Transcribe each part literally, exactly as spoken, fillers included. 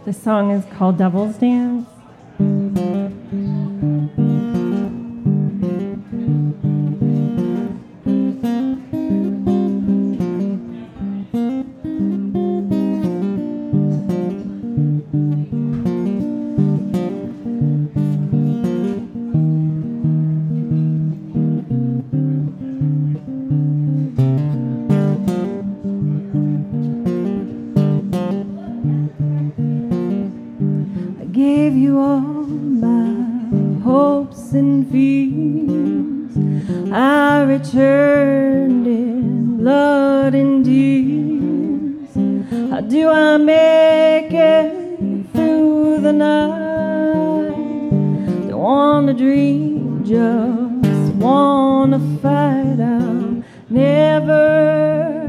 The song is called Devil's Dance. Gave you all my hopes and fears. I returned in blood and tears. How do I make it through the night? Don't wanna dream, just wanna fight. I'm never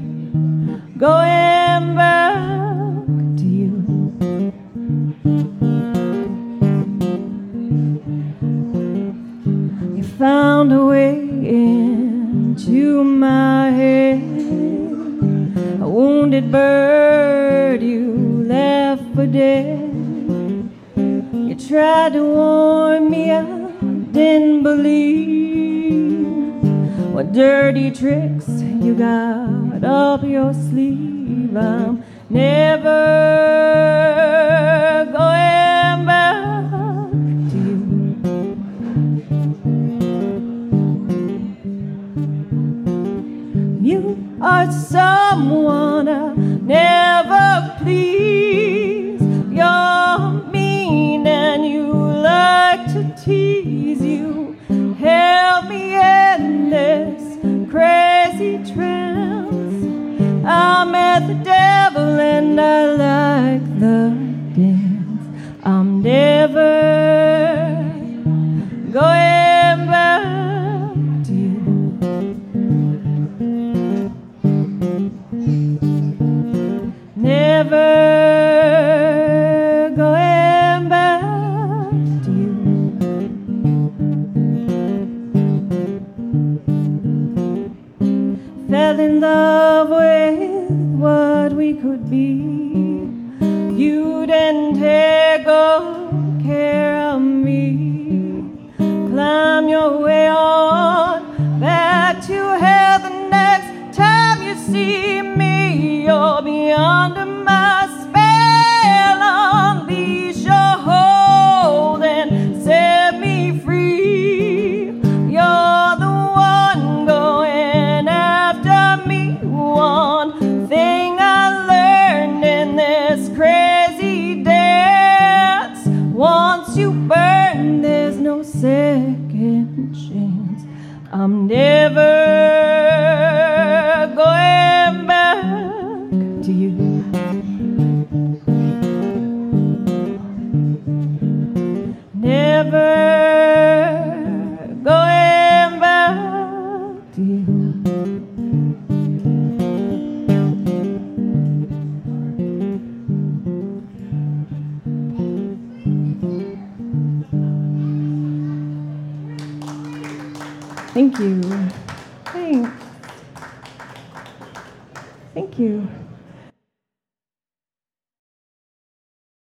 going back to you. Found a way into my head, a wounded bird you left for dead. You tried to warn me, I didn't believe. What dirty tricks you got up your sleeve. I'm never going back to you. You are someone I never please. You're mean and you like to tease. You held me in this crazy trance. I met the devil and I like the dance. I'm never going back to you. Never going back to you. Fell in love with what we could be. You didn't take good care of me. Climb your way on back to hell. The next time you see me, you'll be under my spell. Unleash your hold and set me free. You're the one going after me. One thing I learned in this crazy dance: once you burn, there's no second chance. I'm never going back to you. Never going back to you. Thank you. Thanks. Thank you.